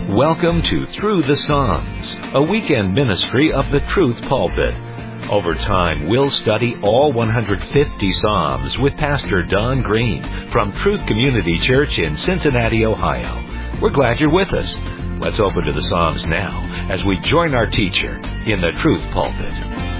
Welcome to Through the Psalms, a weekend ministry of the Truth Pulpit. Over time, we'll study all 150 Psalms with Pastor Don Green from Truth Community Church in Cincinnati, Ohio. We're glad you're with us. Let's open to the Psalms now as we join our teacher in the Truth Pulpit.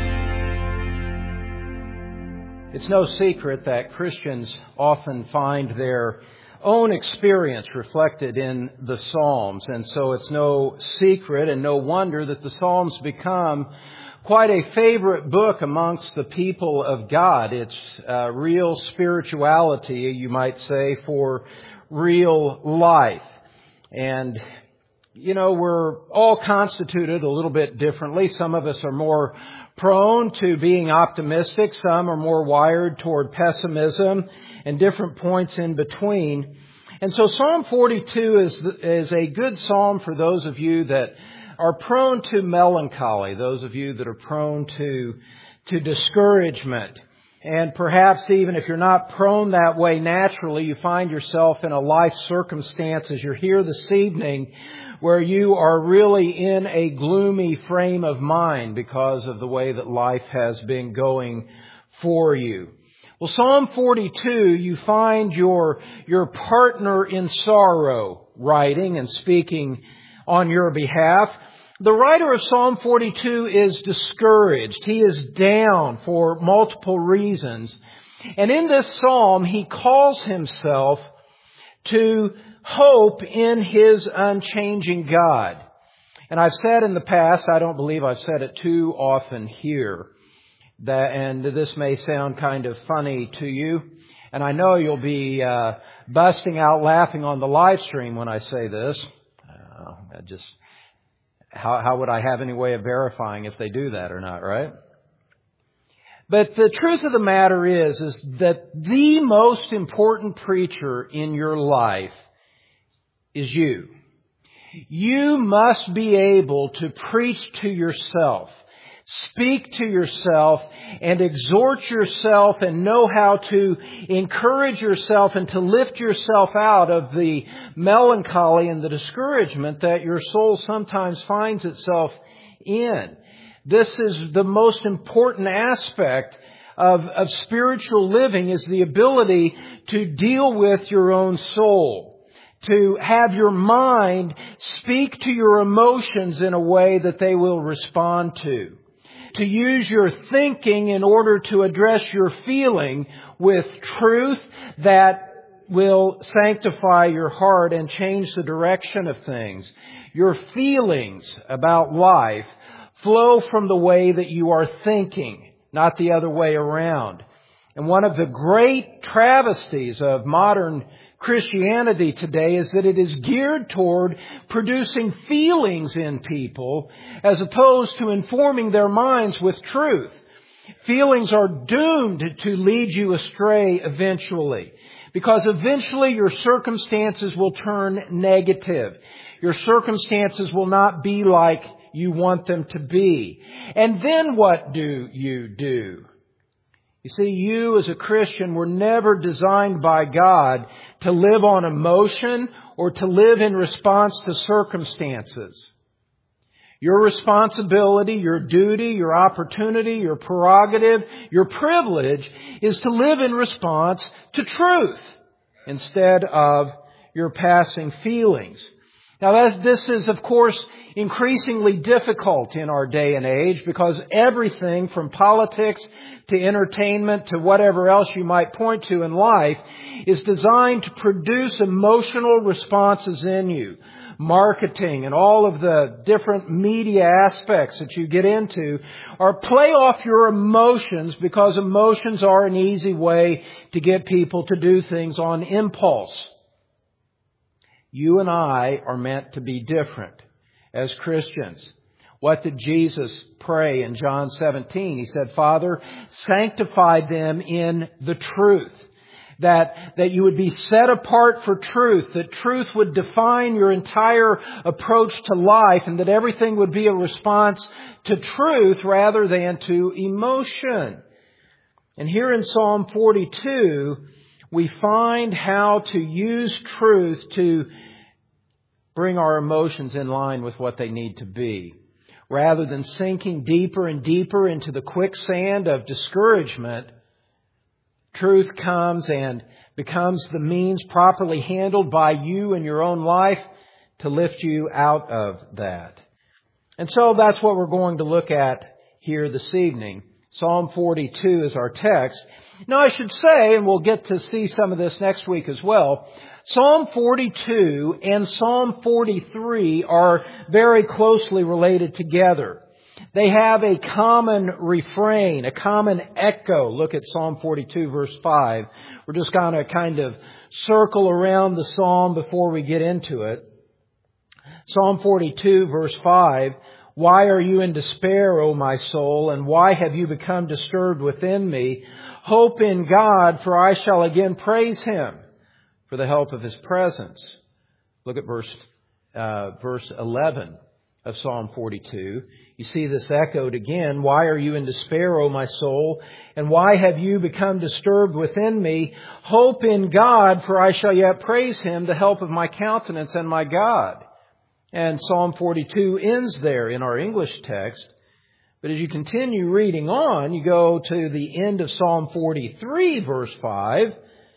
It's no secret that Christians often find their own experience reflected in the Psalms. And so it's no secret and no wonder that the Psalms become quite a favorite book amongst the people of God. It's real spirituality, you might say, for real life. And, you know, we're all constituted a little bit differently. Some of us are more prone to being optimistic. Some are more wired toward pessimism, and different points in between. And so Psalm 42 is a good psalm for those of you that are prone to melancholy, those of you that are prone to discouragement. And perhaps even if you're not prone that way naturally, you find yourself in a life circumstance as you're here this evening where you are really in a gloomy frame of mind because of the way that life has been going for you. Well, Psalm 42, you find your partner in sorrow writing and speaking on your behalf. The writer of Psalm 42 is discouraged. He is down for multiple reasons. And in this psalm, he calls himself to hope in his unchanging God. And I've said in the past, I don't believe I've said it too often here, and this may sound kind of funny to you, and I know you'll be busting out laughing on the live stream when I say this. How would I have any way of verifying if they do that or not, right? But the truth of the matter is that the most important preacher in your life is you. You must be able to preach to yourself, speak to yourself, and exhort yourself and know how to encourage yourself and to lift yourself out of the melancholy and the discouragement that your soul sometimes finds itself in. This is the most important aspect of spiritual living, is the ability to deal with your own soul, to have your mind speak to your emotions in a way that they will respond to use your thinking in order to address your feeling with truth that will sanctify your heart and change the direction of things. Your feelings about life flow from the way that you are thinking, not the other way around. And one of the great travesties of modern Christianity today is that it is geared toward producing feelings in people as opposed to informing their minds with truth. Feelings are doomed to lead you astray eventually, because eventually your circumstances will turn negative. Your circumstances will not be like you want them to be. And then what do? You see, you as a Christian were never designed by God to live on emotion or to live in response to circumstances. Your responsibility, your duty, your opportunity, your prerogative, your privilege is to live in response to truth instead of your passing feelings. Now, this is, of course, increasingly difficult in our day and age because everything from politics to entertainment to whatever else you might point to in life is designed to produce emotional responses in you. Marketing and all of the different media aspects that you get into are play off your emotions, because emotions are an easy way to get people to do things on impulse. You and I are meant to be different as Christians. What did Jesus pray in John 17? He said, Father, sanctify them in the truth. That you would be set apart for truth, that truth would define your entire approach to life, and that everything would be a response to truth rather than to emotion. And here in Psalm 42, we find how to use truth to bring our emotions in line with what they need to be. Rather than sinking deeper and deeper into the quicksand of discouragement, truth comes and becomes the means properly handled by you in your own life to lift you out of that. And so that's what we're going to look at here this evening. Psalm 42 is our text. Now I should say, and we'll get to see some of this next week as well, Psalm 42 and Psalm 43 are very closely related together. They have a common refrain, a common echo. Look at Psalm 42 verse 5. We're just going to kind of circle around the psalm before we get into it. Psalm 42 verse 5. Why are you in despair, O my soul, and why have you become disturbed within me? Hope in God, for I shall again praise Him for the help of His presence. Look at verse 11 of Psalm 42. You see this echoed again. Why are you in despair, O my soul? And why have you become disturbed within me? Hope in God, for I shall yet praise Him, the help of my countenance and my God. And Psalm 42 ends there in our English text. But as you continue reading on, you go to the end of Psalm 43, verse 5.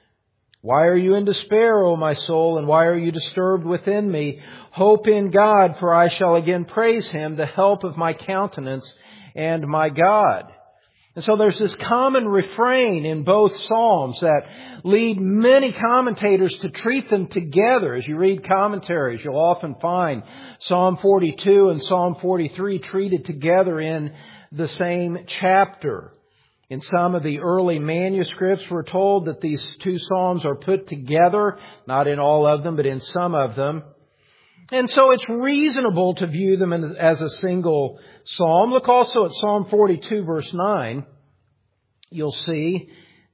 Why are you in despair, O my soul, and why are you disturbed within me? Hope in God, for I shall again praise Him, the help of my countenance and my God. And so there's this common refrain in both Psalms that lead many commentators to treat them together. As you read commentaries, you'll often find Psalm 42 and Psalm 43 treated together in the same chapter. In some of the early manuscripts, we're told that these two Psalms are put together, not in all of them, but in some of them. And so it's reasonable to view them as a single psalm. Look also at Psalm 42, verse 9. You'll see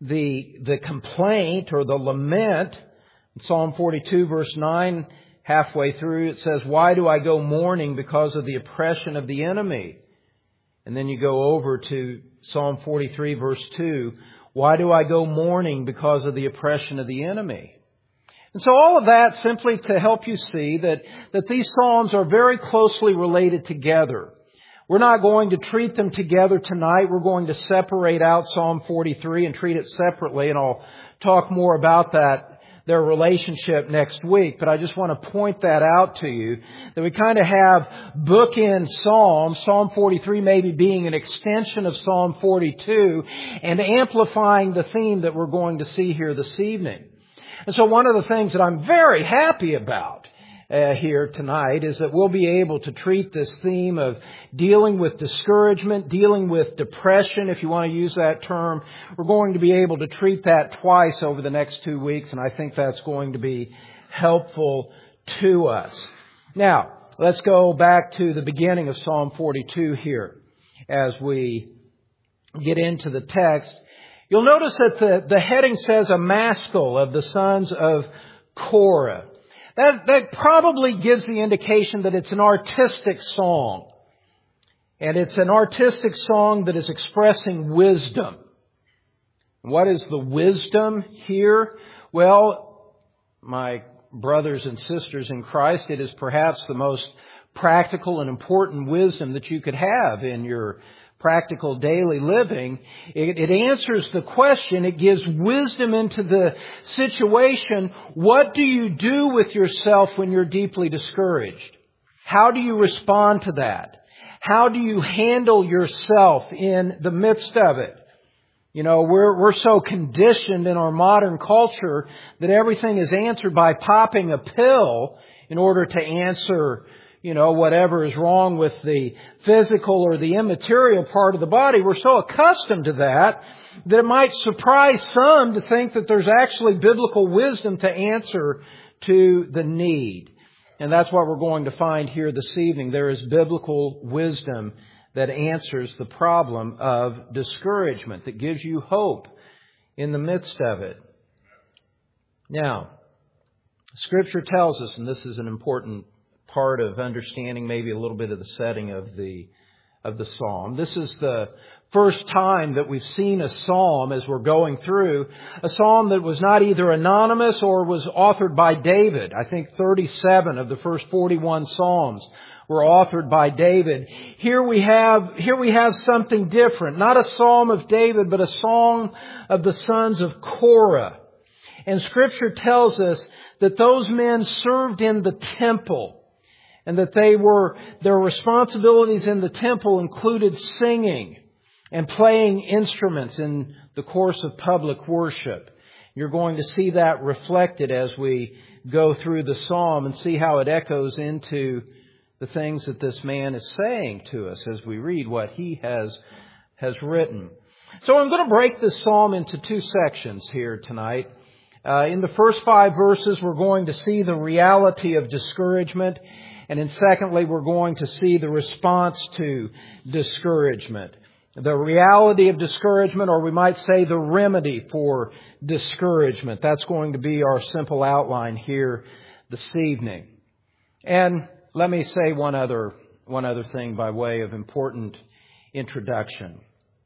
the complaint or the lament. In Psalm 42, verse 9, halfway through, it says, why do I go mourning because of the oppression of the enemy? And then you go over to Psalm 43, verse 2. Why do I go mourning because of the oppression of the enemy? And so all of that simply to help you see that these Psalms are very closely related together. We're not going to treat them together tonight. We're going to separate out Psalm 43 and treat it separately. And I'll talk more about their relationship next week. But I just want to point that out to you, that we kind of have bookend Psalms, Psalm 43 maybe being an extension of Psalm 42 and amplifying the theme that we're going to see here this evening. And so one of the things that I'm very happy about here tonight is that we'll be able to treat this theme of dealing with discouragement, dealing with depression, if you want to use that term. We're going to be able to treat that twice over the next 2 weeks, and I think that's going to be helpful to us. Now, let's go back to the beginning of Psalm 42 here as we get into the text. You'll notice that the heading says a maskil of the sons of Korah. That probably gives the indication that it's an artistic song. And it's an artistic song that is expressing wisdom. What is the wisdom here? Well, my brothers and sisters in Christ, it is perhaps the most practical and important wisdom that you could have in your practical daily living. It answers the question. It gives wisdom into the situation. What do you do with yourself when you're deeply discouraged? How do you respond to that? How do you handle yourself in the midst of it? You know, we're so conditioned in our modern culture that everything is answered by popping a pill in order to answer whatever is wrong with the physical or the immaterial part of the body. We're so accustomed to that it might surprise some to think that there's actually biblical wisdom to answer to the need. And that's what we're going to find here this evening. There is biblical wisdom that answers the problem of discouragement, that gives you hope in the midst of it. Now, Scripture tells us, and this is an important part of understanding maybe a little bit of the setting of the psalm. This is the first time that we've seen a psalm as we're going through, a psalm that was not either anonymous or was authored by David. I think 37 of the first 41 psalms were authored by David. Here we have something different. Not a psalm of David, but a song of the sons of Korah. And Scripture tells us that those men served in the temple, and that their responsibilities in the temple included singing and playing instruments in the course of public worship. You're going to see that reflected as we go through the psalm and see how it echoes into the things that this man is saying to us as we read what he has written. So I'm going to break this psalm into two sections here tonight. In the first 5 verses, we're going to see the reality of discouragement. And then secondly, we're going to see the response to discouragement. The reality of discouragement, or we might say the remedy for discouragement. That's going to be our simple outline here this evening. And let me say one other thing by way of important introduction.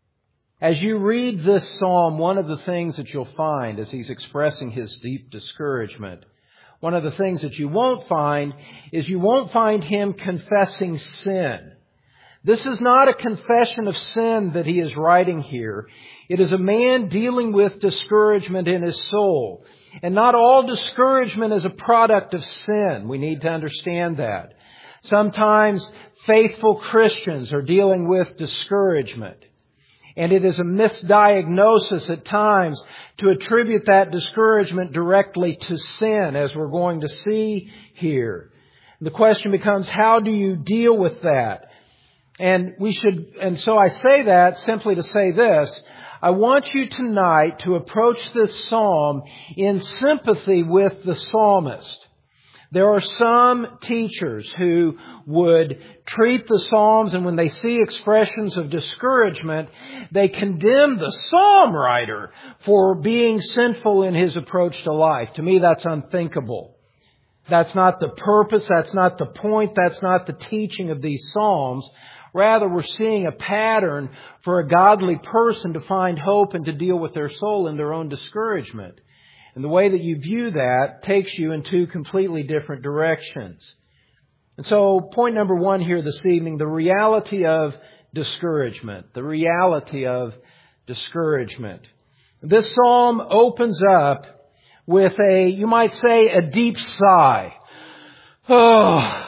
As you read this psalm, one of the things that you'll find as he's expressing his deep discouragement, one of the things that you won't find is you won't find him confessing sin. This is not a confession of sin that he is writing here. It is a man dealing with discouragement in his soul. And not all discouragement is a product of sin. We need to understand that. Sometimes faithful Christians are dealing with discouragement. And it is a misdiagnosis at times to attribute that discouragement directly to sin, as we're going to see here. The question becomes, how do you deal with that? And so I say that simply to say this. I want you tonight to approach this psalm in sympathy with the psalmist. There are some teachers who would treat the Psalms, and when they see expressions of discouragement, they condemn the psalm writer for being sinful in his approach to life. To me, that's unthinkable. That's not the purpose, that's not the point, that's not the teaching of these Psalms. Rather, we're seeing a pattern for a godly person to find hope and to deal with their soul in their own discouragement. And the way that you view that takes you in two completely different directions. And so, point number 1 here this evening, the reality of discouragement. The reality of discouragement. This psalm opens up with you might say, a deep sigh. Oh.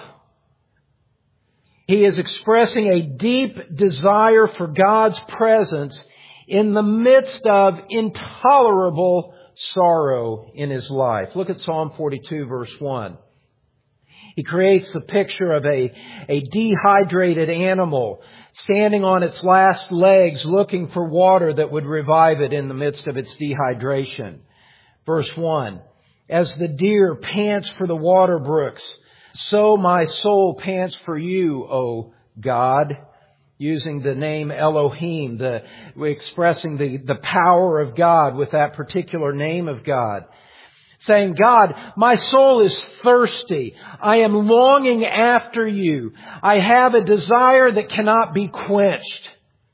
He is expressing a deep desire for God's presence in the midst of intolerable sorrow in his life. Look at Psalm 42, verse 1. He creates the picture of a dehydrated animal standing on its last legs looking for water that would revive it in the midst of its dehydration. Verse 1, as the deer pants for the water brooks, so my soul pants for you, O God. Using the name Elohim, expressing the power of God with that particular name of God. Saying, God, my soul is thirsty. I am longing after you. I have a desire that cannot be quenched.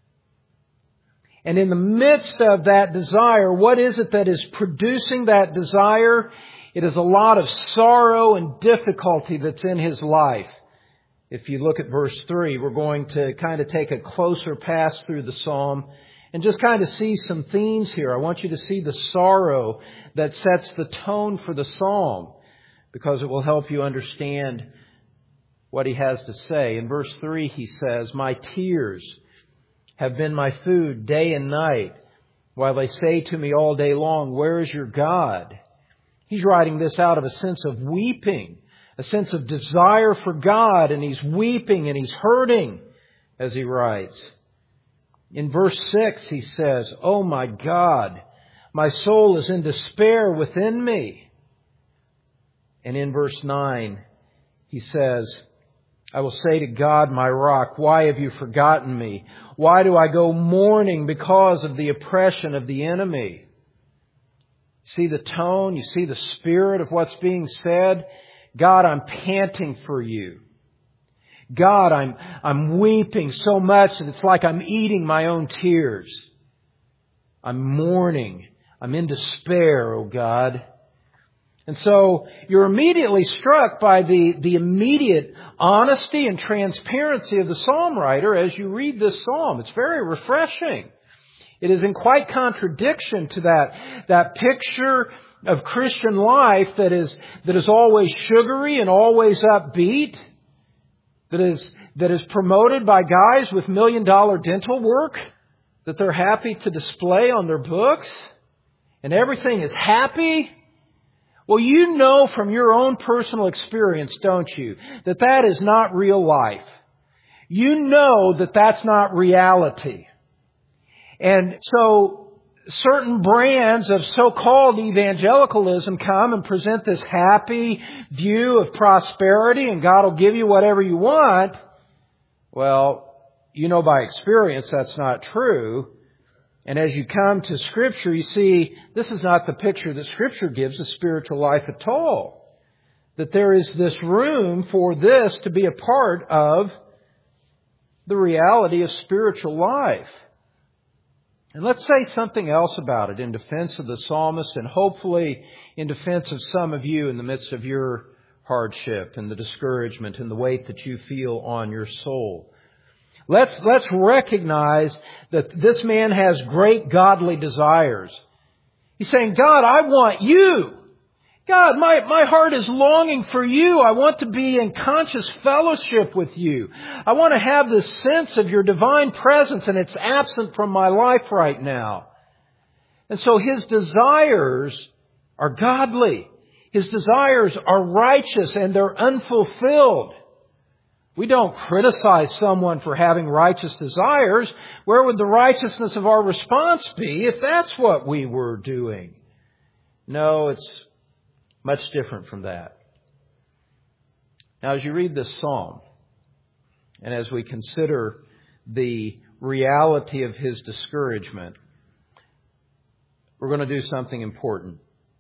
And in the midst of that desire, what is it that is producing that desire? It is a lot of sorrow and difficulty that's in his life. If you look at verse 3, we're going to kind of take a closer pass through the psalm and just kind of see some themes here. I want you to see the sorrow that sets the tone for the psalm, because it will help you understand what he has to say. In verse 3, he says, my tears have been my food day and night, while they say to me all day long, where is your God? He's writing this out of a sense of weeping, a sense of desire for God, and he's weeping and he's hurting as he writes. In verse 6, he says, oh my God, my soul is in despair within me. And in verse 9, he says, I will say to God, my rock, why have you forgotten me? Why do I go mourning because of the oppression of the enemy? See the tone? You see the spirit of what's being said? God, I'm panting for you. God, I'm weeping so much that it's like I'm eating my own tears. I'm mourning. I'm in despair, oh God. And so you're immediately struck by the immediate honesty and transparency of the psalm writer as you read this psalm. It's very refreshing. It is in quite contradiction to that picture of Christian life that is always sugary and always upbeat, that is promoted by guys with $1 million dental work that they're happy to display on their books, and everything is happy. Well, you know from your own personal experience, don't you, that is not real life. You know that that's not reality. And so certain brands of so-called evangelicalism come and present this happy view of prosperity and God will give you whatever you want. Well, you know by experience that's not true. And as you come to Scripture, you see this is not the picture that Scripture gives of spiritual life at all. That there is this room for this to be a part of the reality of spiritual life. And let's say something else about it in defense of the psalmist and hopefully in defense of some of you in the midst of your hardship and the discouragement and the weight that you feel on your soul. Let's recognize that this man has great godly desires. He's saying, God, I want you. God, my heart is longing for you. I want to be in conscious fellowship with you. I want to have this sense of your divine presence, and it's absent from my life right now. And so his desires are godly. His desires are righteous, and they're unfulfilled. We don't criticize someone for having righteous desires. Where would the righteousness of our response be if that's what we were doing? No, it's much different from that. Now, as you read this psalm, and as we consider the reality of his discouragement, we're going to do something important.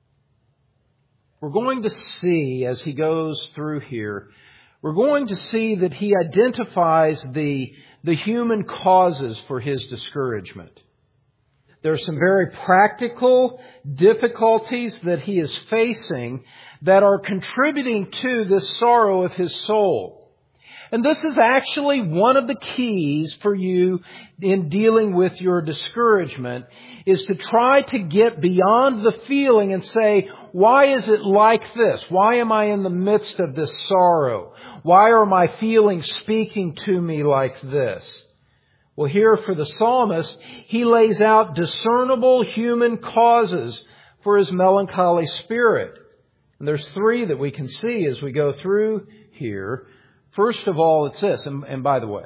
We're going to see, as he goes through here, we're going to see that he identifies the human causes for his discouragement. There are some very practical difficulties that he is facing that are contributing to this sorrow of his soul. And this is actually one of the keys for you in dealing with your discouragement, is to try to get beyond the feeling and say, why is it like this? Why am I in the midst of this sorrow? Why are my feelings speaking to me like this? Well, here for the psalmist, he lays out discernible human causes for his melancholy spirit. And there's 3 that we can see as we go through here. First of all, it's this, and by the way,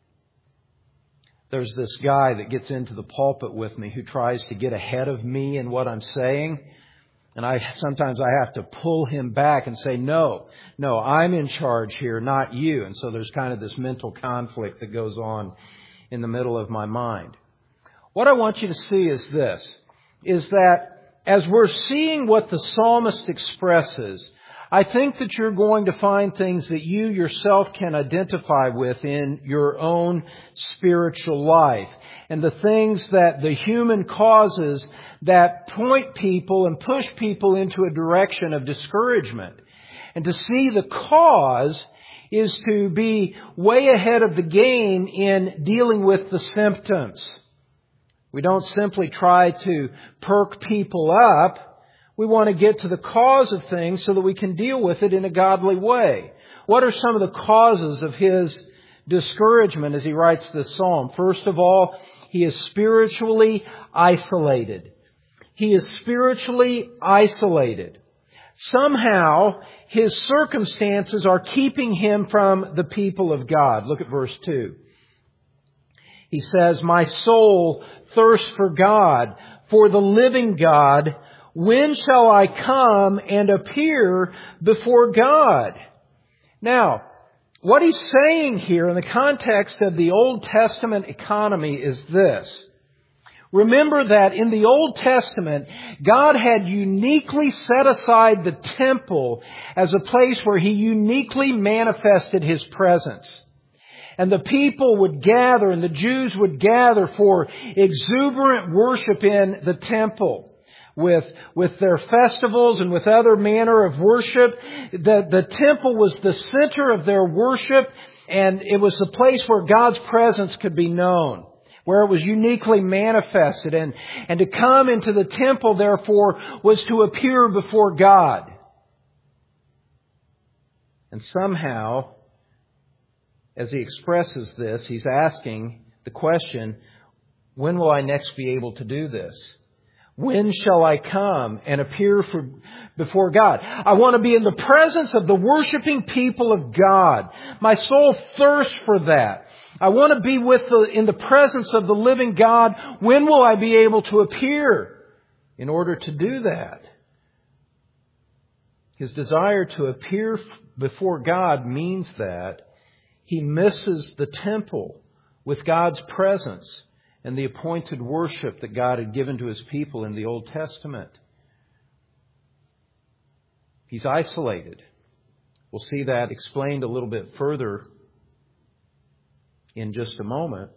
there's this guy that gets into the pulpit with me who tries to get ahead of me in what I'm saying. And sometimes I have to pull him back and say, no, I'm in charge here, not you. And so there's kind of this mental conflict that goes on in the middle of my mind. What I want you to see is this, is that as we're seeing what the psalmist expresses, I think that you're going to find things that you yourself can identify with in your own spiritual life. And the things that the human causes that point people and push people into a direction of discouragement. And to see the cause is to be way ahead of the game in dealing with the symptoms. We don't simply try to perk people up. We want to get to the cause of things so that we can deal with it in a godly way. What are some of the causes of his discouragement as he writes this psalm? First of all, he is spiritually isolated. He is spiritually isolated. Somehow, his circumstances are keeping him from the people of God. Look at verse 2. He says, "My soul thirsts for God, for the living God. When shall I come and appear before God?" Now, what he's saying here in the context of the Old Testament economy is this. Remember that in the Old Testament, God had uniquely set aside the temple as a place where He uniquely manifested His presence. And the people would gather, and the Jews would gather for exuberant worship in the temple. With their festivals and with other manner of worship. The temple was the center of their worship, and it was the place where God's presence could be known, where it was uniquely manifested. And to come into the temple, therefore, was to appear before God. And somehow, as he expresses this, he's asking the question, when will I next be able to do this? When shall I come and appear before God? I want to be in the presence of the worshiping people of God. My soul thirsts for that. I want to be in the presence of the living God. When will I be able to appear in order to do that? His desire to appear before God means that he misses the temple with God's presence and the appointed worship that God had given to His people in the Old Testament. He's isolated. We'll see that explained a little bit further in just a moment.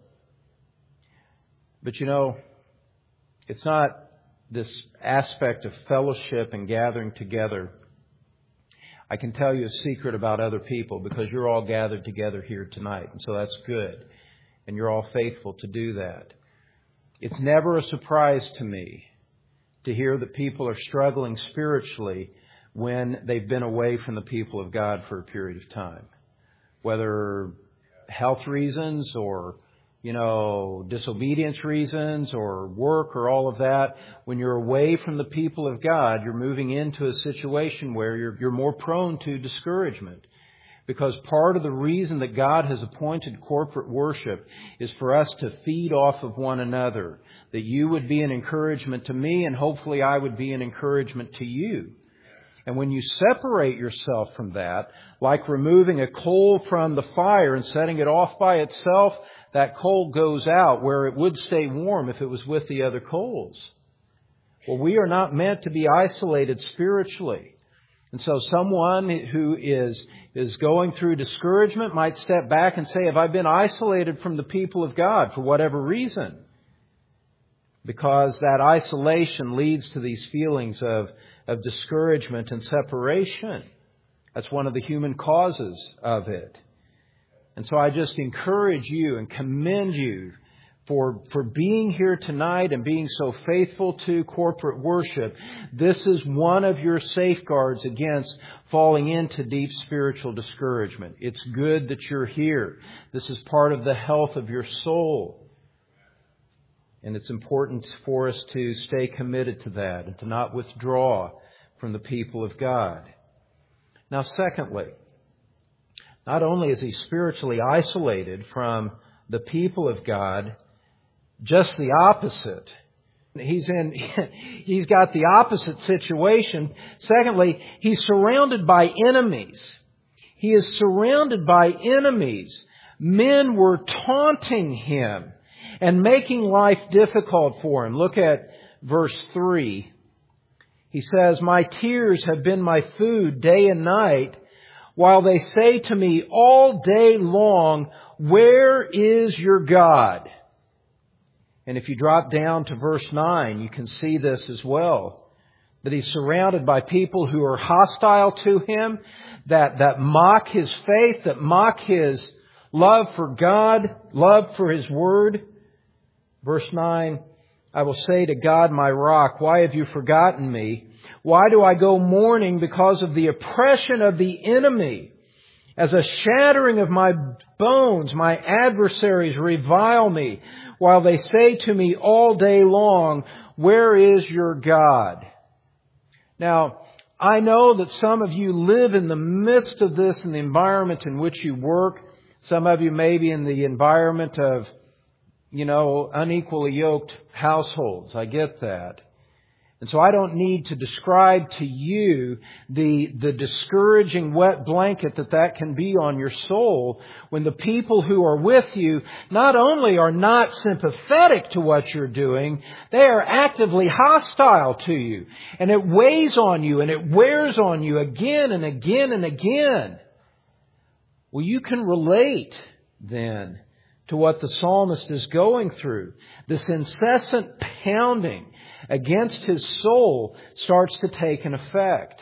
But it's not this aspect of fellowship and gathering together. I can tell you a secret about other people because you're all gathered together here tonight. And so that's good. And you're all faithful to do that. It's never a surprise to me to hear that people are struggling spiritually when they've been away from the people of God for a period of time. Whether health reasons or, disobedience reasons or work or all of that. When you're away from the people of God, you're moving into a situation where you're more prone to discouragement. Because part of the reason that God has appointed corporate worship is for us to feed off of one another. That you would be an encouragement to me, and hopefully I would be an encouragement to you. And when you separate yourself from that, like removing a coal from the fire and setting it off by itself, that coal goes out where it would stay warm if it was with the other coals. Well, we are not meant to be isolated spiritually. And so someone who is going through discouragement might step back and say, have I been isolated from the people of God for whatever reason? Because that isolation leads to these feelings of discouragement and separation. That's one of the human causes of it. And so I just encourage you and commend you for being here tonight and being so faithful to corporate worship. This is one of your safeguards against falling into deep spiritual discouragement. It's good that you're here. This is part of the health of your soul. And it's important for us to stay committed to that and to not withdraw from the people of God. Now, secondly, not only is he spiritually isolated from the people of God, just the opposite. He's got the opposite situation. Secondly, he's surrounded by enemies. He is surrounded by enemies. Men were taunting him and making life difficult for him. Look at verse 3. He says, my tears have been my food day and night, while they say to me all day long, where is your God? And if you drop down to verse 9, you can see this as well. That he's surrounded by people who are hostile to him, that mock his faith, that mock his love for God, love for His Word. Verse 9, I will say to God, my rock, why have you forgotten me? Why do I go mourning because of the oppression of the enemy? As a shattering of my bones, my adversaries revile me, while they say to me all day long, where is your God? Now, I know that some of you live in the midst of this in the environment in which you work. Some of you may be in the environment of, unequally yoked households. I get that. And so I don't need to describe to you the discouraging wet blanket that can be on your soul when the people who are with you not only are not sympathetic to what you're doing, they are actively hostile to you. And it weighs on you and it wears on you again and again and again. Well, you can relate then to what the psalmist is going through. This incessant pounding against his soul starts to take an effect.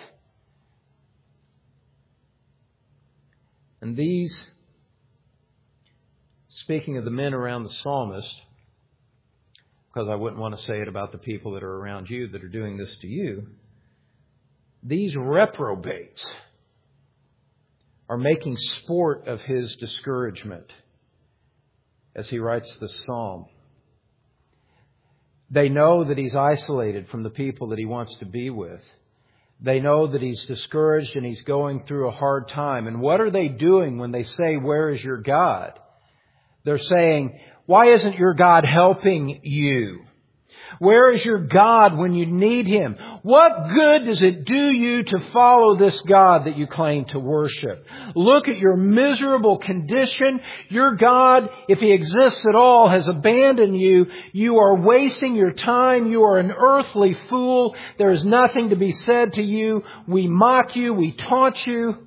And these, speaking of the men around the psalmist, because I wouldn't want to say it about the people that are around you that are doing this to you, these reprobates are making sport of his discouragement as he writes this psalm. They know that he's isolated from the people that he wants to be with. They know that he's discouraged and he's going through a hard time. And what are they doing when they say, "Where is your God?" They're saying, "Why isn't your God helping you? Where is your God when you need Him? What good does it do you to follow this God that you claim to worship? Look at your miserable condition. Your God, if He exists at all, has abandoned you. You are wasting your time. You are an earthly fool. There is nothing to be said to you. We mock you. We taunt you."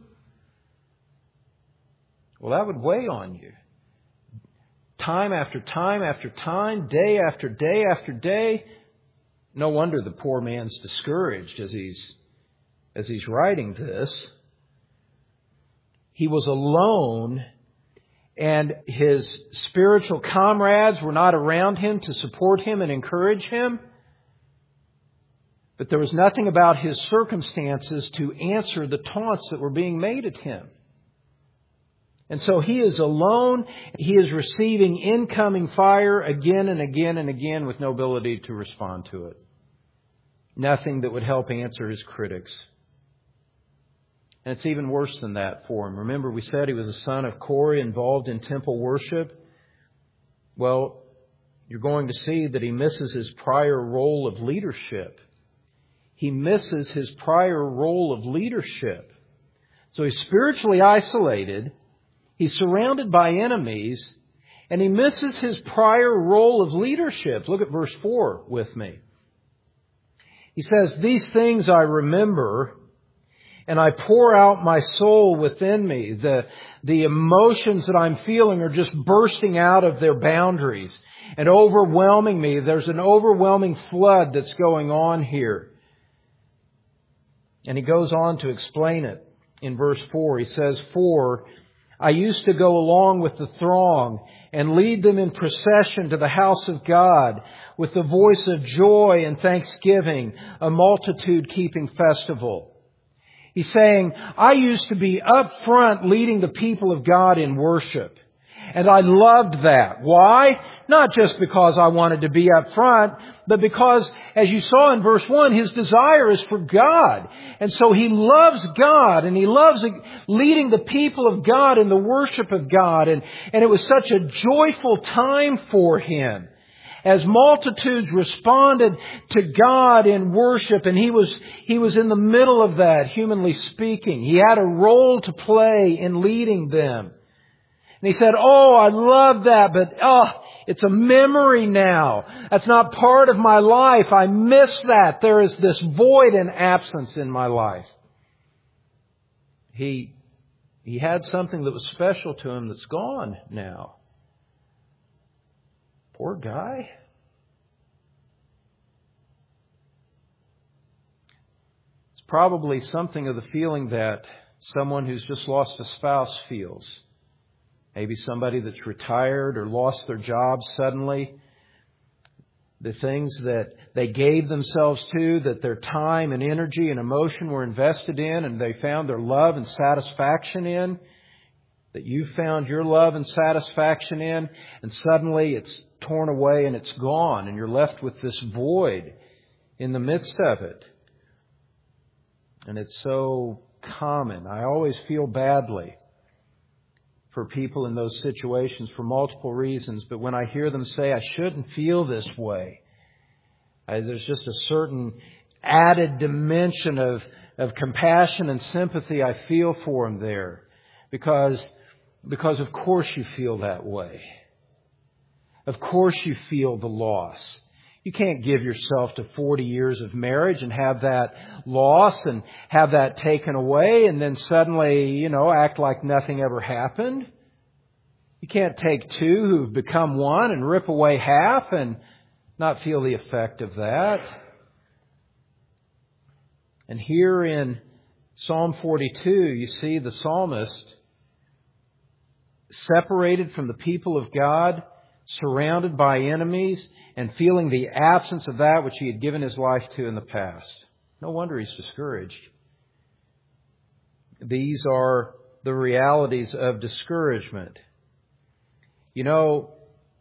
Well, that would weigh on you. Time after time after time, day after day after day. No wonder the poor man's discouraged as he's writing this. He was alone, and his spiritual comrades were not around him to support him and encourage him. But there was nothing about his circumstances to answer the taunts that were being made at him. And so he is alone. He is receiving incoming fire again and again and again with no ability to respond to it. Nothing that would help answer his critics. And it's even worse than that for him. Remember, we said he was a son of Korah involved in temple worship. Well, you're going to see that he misses his prior role of leadership. He misses his prior role of leadership. So he's spiritually isolated. He's surrounded by enemies, and he misses his prior role of leadership. Look at verse 4 with me. He says, "These things I remember, and I pour out my soul within me." The emotions that I'm feeling are just bursting out of their boundaries and overwhelming me. There's an overwhelming flood that's going on here. And he goes on to explain it in verse 4. He says, "For I used to go along with the throng and lead them in procession to the house of God with the voice of joy and thanksgiving, a multitude keeping festival." He's saying, I used to be up front leading the people of God in worship. And I loved that. Why? Not just because I wanted to be up front, but because, as you saw in verse 1, his desire is for God. And so he loves God, and he loves leading the people of God in the worship of God. And it was such a joyful time for him as multitudes responded to God in worship, and he was in the middle of that, humanly speaking. He had a role to play in leading them. And he said, I love that, but it's a memory now. That's not part of my life. I miss that. There is this void and absence in my life. He had something that was special to him that's gone now. Poor guy. It's probably something of the feeling that someone who's just lost a spouse feels. Maybe somebody that's retired or lost their job suddenly. The things that they gave themselves to, that their time and energy and emotion were invested in, and they found their love and satisfaction in, that you found your love and satisfaction in, and suddenly it's torn away and it's gone, and you're left with this void in the midst of it. And it's so common. I always feel badly for people in those situations for multiple reasons. But when I hear them say, I shouldn't feel this way, there's just a certain added dimension of compassion and sympathy I feel for them there. Because of course you feel that way. Of course you feel the loss. You can't give yourself to 40 years of marriage and have that loss and have that taken away and then suddenly, act like nothing ever happened. You can't take two who've become one and rip away half and not feel the effect of that. And here in Psalm 42, you see the psalmist separated from the people of God, surrounded by enemies, and feeling the absence of that which he had given his life to in the past. No wonder he's discouraged. These are the realities of discouragement. You know,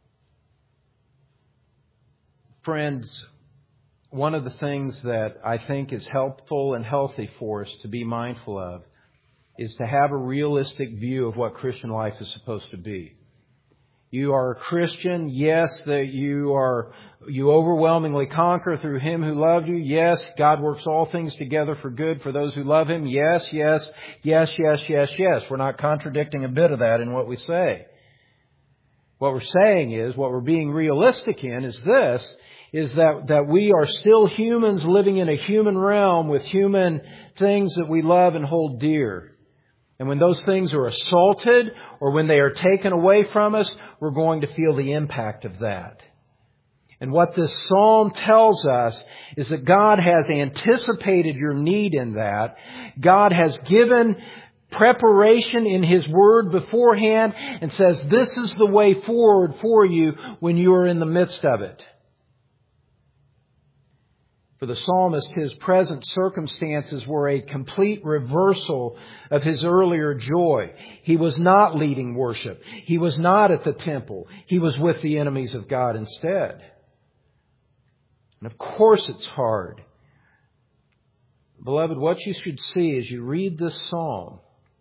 friends, one of the things that I think is helpful and healthy for us to be mindful of is to have a realistic view of what Christian life is supposed to be. You are a Christian, yes, that you overwhelmingly conquer through Him who loved you. Yes, God works all things together for good for those who love Him. Yes, yes, yes, yes, yes, yes. We're not contradicting a bit of that in what we say. What we're saying is, what we're being realistic in is this, is that we are still humans living in a human realm with human things that we love and hold dear. And when those things are assaulted or when they are taken away from us, we're going to feel the impact of that. And what this psalm tells us is that God has anticipated your need in that. God has given preparation in His Word beforehand and says this is the way forward for you when you are in the midst of it. For the psalmist, his present circumstances were a complete reversal of his earlier joy. He was not leading worship. He was not at the temple. He was with the enemies of God instead. And of course it's hard. Beloved, what you should see as you read this psalm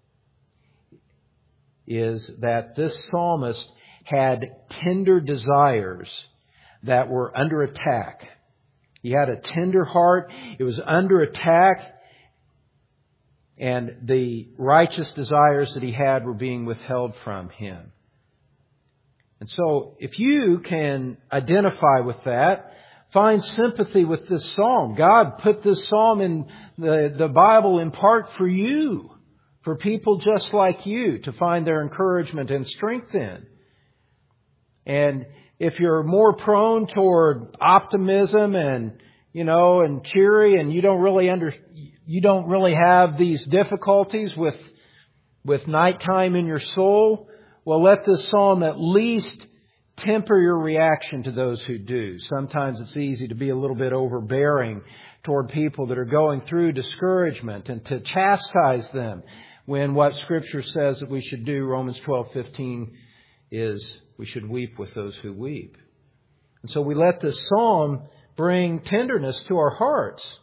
is that this psalmist had tender desires that were under attack. He had a tender heart. It was under attack. And the righteous desires that he had were being withheld from him. And so, if you can identify with that, find sympathy with this psalm. God put this psalm in the Bible in part for you, for people just like you, to find their encouragement and strength in. And if you're more prone toward optimism and cheery, and you don't really have these difficulties with nighttime in your soul, well, let this psalm at least temper your reaction to those who do. Sometimes it's easy to be a little bit overbearing toward people that are going through discouragement and to chastise them when what Scripture says that we should do, Romans 12:15, is we should weep with those who weep. And so we let this psalm bring tenderness to our hearts.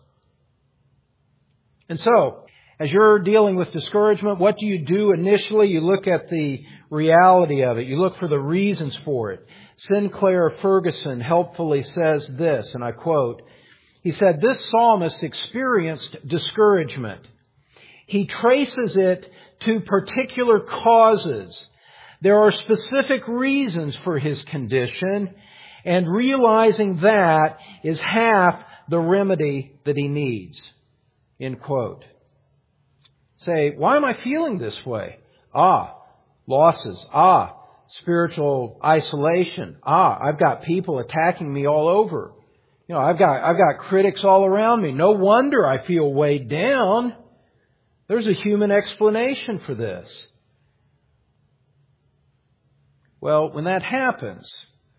And so, as you're dealing with discouragement, what do you do initially? You look at the reality of it. You look for the reasons for it. Sinclair Ferguson helpfully says this, and I quote, he said, "This psalmist experienced discouragement. He traces it to particular causes. There are specific reasons for his condition, and realizing that is half the remedy that he needs." End quote. Say, why am I feeling this way? Losses. Spiritual isolation. I've got people attacking me all over. I've got critics all around me. No wonder I feel weighed down. There's a human explanation for this. Well, when that happens,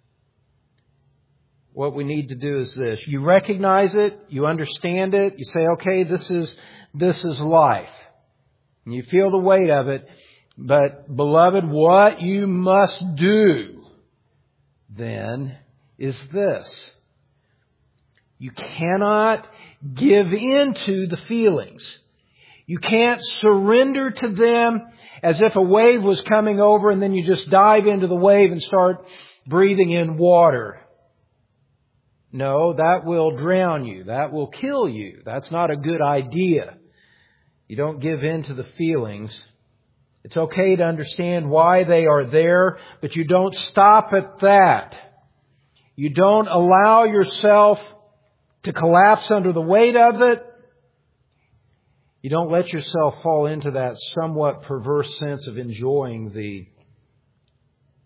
what we need to do is this. You recognize it, you understand it, you say, okay, this is life. And you feel the weight of it. But, beloved, what you must do then is this. You cannot give in to the feelings. You can't surrender to them as if a wave was coming over and then you just dive into the wave and start breathing in water. No, that will drown you. That will kill you. That's not a good idea. You don't give in to the feelings. It's okay to understand why they are there, but you don't stop at that. You don't allow yourself to collapse under the weight of it. You don't let yourself fall into that somewhat perverse sense of enjoying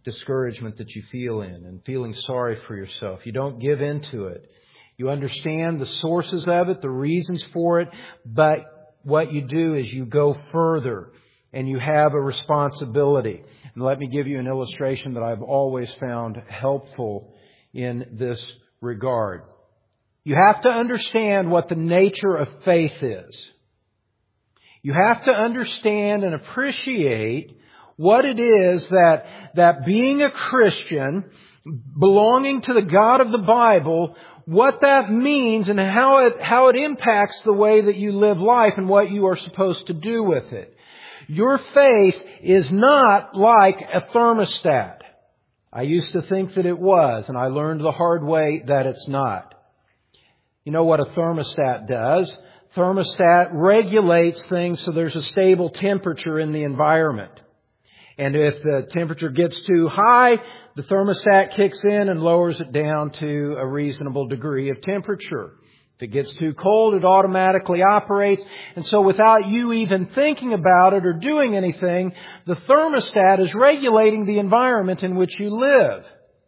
discouragement that you feel in and feeling sorry for yourself. You don't give in to it. You understand the sources of it, the reasons for it, but what you do is you go further and you have a responsibility. And let me give you an illustration that I've always found helpful in this regard. You have to understand what the nature of faith is. You have to understand and appreciate what it is that being a Christian, belonging to the God of the Bible, what that means and how it impacts the way that you live life and what you are supposed to do with it. Your faith is not like a thermostat. I used to think that it was, and I learned the hard way that it's not. You know what a thermostat does? Thermostat regulates things so there's a stable temperature in the environment. And if the temperature gets too high, the thermostat kicks in and lowers it down to a reasonable degree of temperature. If it gets too cold, it automatically operates. And so without you even thinking about it or doing anything, the thermostat is regulating the environment in which you live.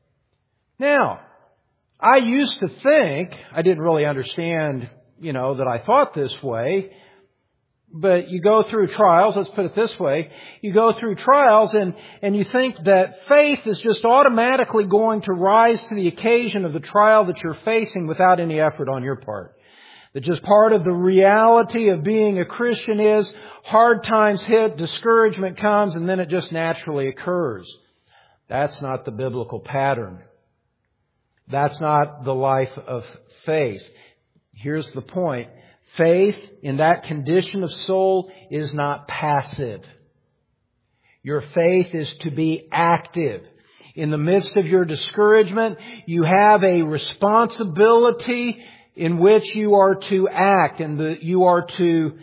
Now, I used to think, I didn't really understand, that I thought this way. But you go through trials, let's put it this way, you go through trials and you think that faith is just automatically going to rise to the occasion of the trial that you're facing without any effort on your part. That just part of the reality of being a Christian is hard times hit, discouragement comes, and then it just naturally occurs. That's not the biblical pattern. That's not the life of faith. Here's the point. Faith in that condition of soul is not passive. Your faith is to be active. In the midst of your discouragement, you have a responsibility in which you are to act and you are to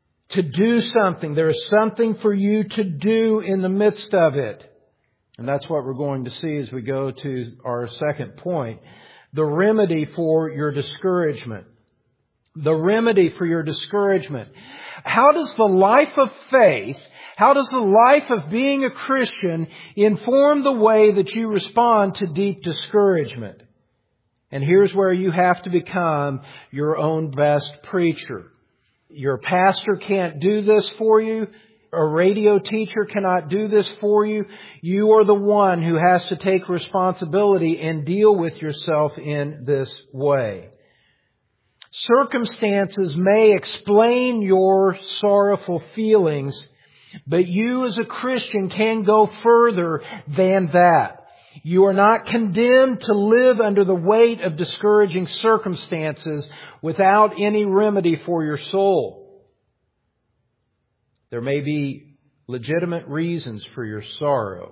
do something. There is something for you to do in the midst of it. And that's what we're going to see as we go to our second point. The remedy for your discouragement. The remedy for your discouragement. How does the life of faith, how does the life of being a Christian inform the way that you respond to deep discouragement? And here's where you have to become your own best preacher. Your pastor can't do this for you. A radio teacher cannot do this for you. You are the one who has to take responsibility and deal with yourself in this way. Circumstances may explain your sorrowful feelings, but you as a Christian can go further than that. You are not condemned to live under the weight of discouraging circumstances without any remedy for your soul. There may be legitimate reasons for your sorrow.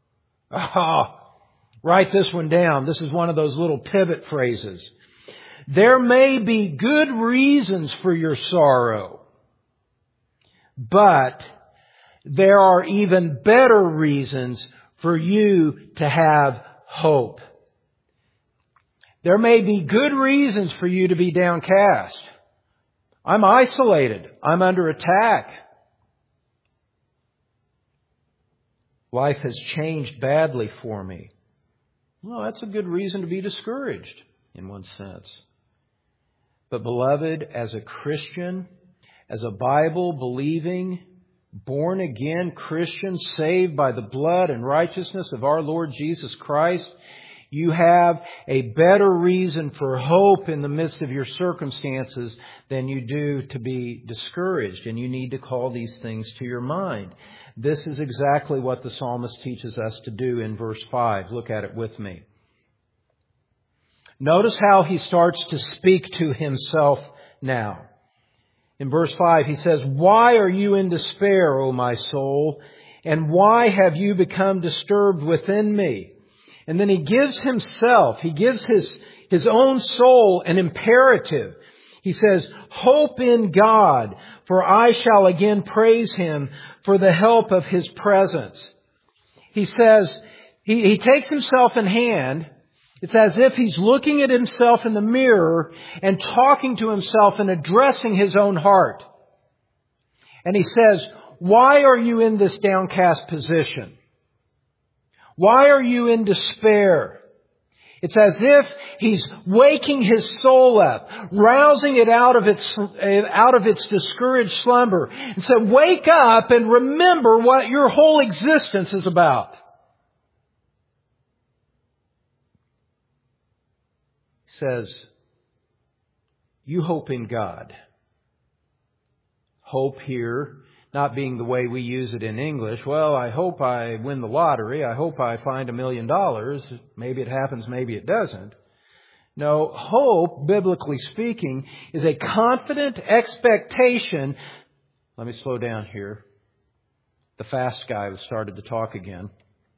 Write this one down. This is one of those little pivot phrases. There may be good reasons for your sorrow, but there are even better reasons for you to have hope. There may be good reasons for you to be downcast. I'm isolated. I'm under attack. Life has changed badly for me. Well, that's a good reason to be discouraged in one sense. But beloved, as a Christian, as a Bible-believing, born-again Christian, saved by the blood and righteousness of our Lord Jesus Christ, you have a better reason for hope in the midst of your circumstances than you do to be discouraged. And you need to call these things to your mind. This is exactly what the psalmist teaches us to do in verse 5. Look at it with me. Notice how he starts to speak to himself now. In verse 5, he says, "Why are you in despair, O my soul? And why have you become disturbed within me?" And then he gives his own soul an imperative. He says, "Hope in God, for I shall again praise Him for the help of His presence." He says, he takes himself in hand. It's as if he's looking at himself in the mirror and talking to himself and addressing his own heart. And he says, "Why are you in this downcast position? Why are you in despair? It's as if He's waking his soul up, rousing it out of its discouraged slumber, and said, wake up and remember what your whole existence is about. He says, you hope in God. Hope here not being the way we use it in English. Well, I hope I win the lottery. I hope I find $1 million. Maybe it happens, maybe it doesn't. No, hope, biblically speaking, is a confident expectation. Let me slow down here. The fast guy started to talk again.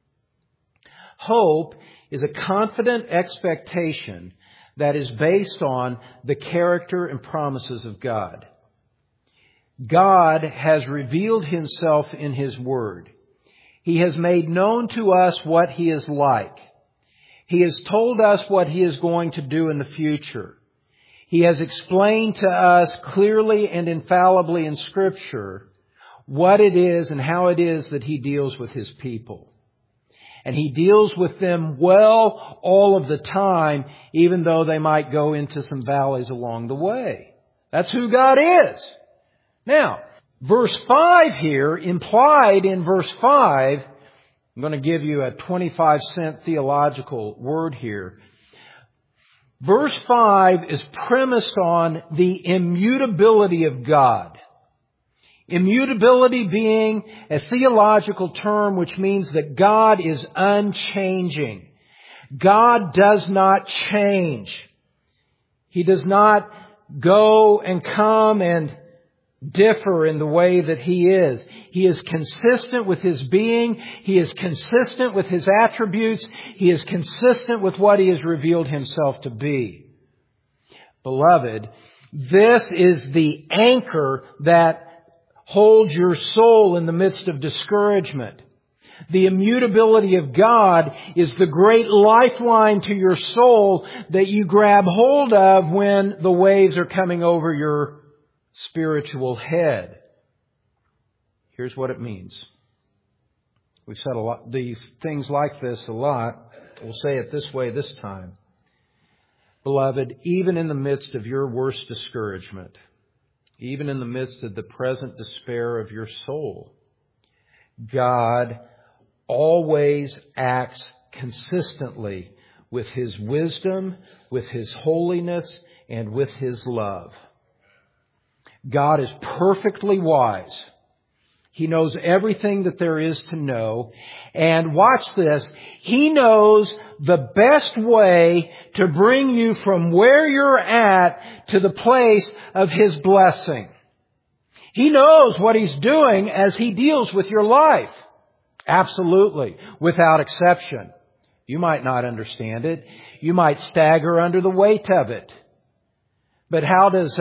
Hope is a confident expectation that is based on the character and promises of God. God has revealed Himself in His Word. He has made known to us what He is like. He has told us what He is going to do in the future. He has explained to us clearly and infallibly in Scripture what it is and how it is that He deals with His people. And He deals with them well all of the time, even though they might go into some valleys along the way. That's who God is. Now, verse 5 here, implied in verse 5, I'm going to give you a 25-cent theological word here. Verse 5 is premised on the immutability of God. Immutability being a theological term which means that God is unchanging. God does not change. He does not go and come and differ in the way that He is. He is consistent with His being. He is consistent with His attributes. He is consistent with what He has revealed Himself to be. Beloved, this is the anchor that holds your soul in the midst of discouragement. The immutability of God is the great lifeline to your soul that you grab hold of when the waves are coming over your spiritual head. Here's what it means. We've said these things like this a lot. We'll say it this way this time. Beloved, even in the midst of your worst discouragement, even in the midst of the present despair of your soul, God always acts consistently with His wisdom, with His holiness, and with His love. God is perfectly wise. He knows everything that there is to know. And watch this. He knows the best way to bring you from where you're at to the place of His blessing. He knows what He's doing as He deals with your life. Absolutely. Without exception. You might not understand it. You might stagger under the weight of it. But how does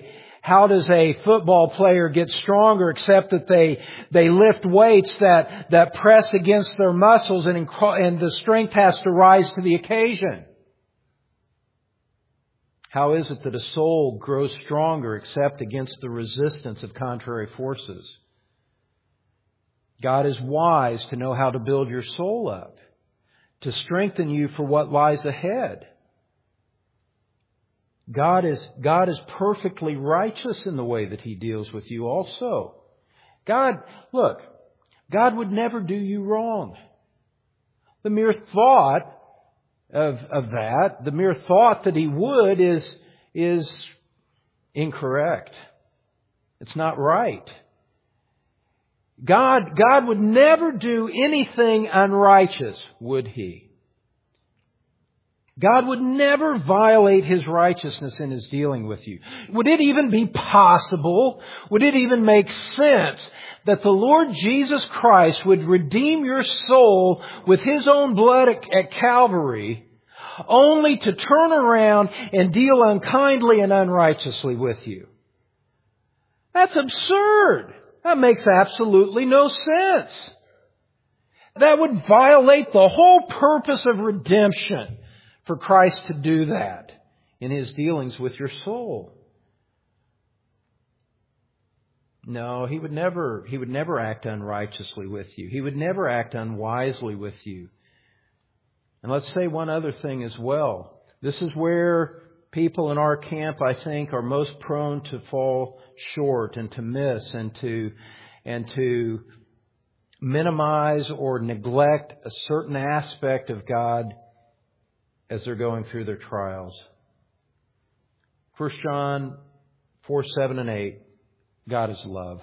a football player get stronger except that they lift weights that press against their muscles and the strength has to rise to the occasion? How is it that a soul grows stronger except against the resistance of contrary forces? God is wise to know how to build your soul up, to strengthen you for what lies ahead. God is perfectly righteous in the way that He deals with you also. God would never do you wrong. The mere thought of that, the mere thought that He would is incorrect. It's not right. God would never do anything unrighteous, would He? God would never violate His righteousness in His dealing with you. Would it even be possible? Would it even make sense that the Lord Jesus Christ would redeem your soul with His own blood at Calvary, only to turn around and deal unkindly and unrighteously with you? That's absurd. That makes absolutely no sense. That would violate the whole purpose of redemption. For Christ to do that in His dealings with your soul. No, He would never act unrighteously with you. He would never act unwisely with you. And let's say one other thing as well. This is where people in our camp, I think, are most prone to fall short and to miss and to minimize or neglect a certain aspect of God as they're going through their trials. 1 John 4, 7 and 8, God is love.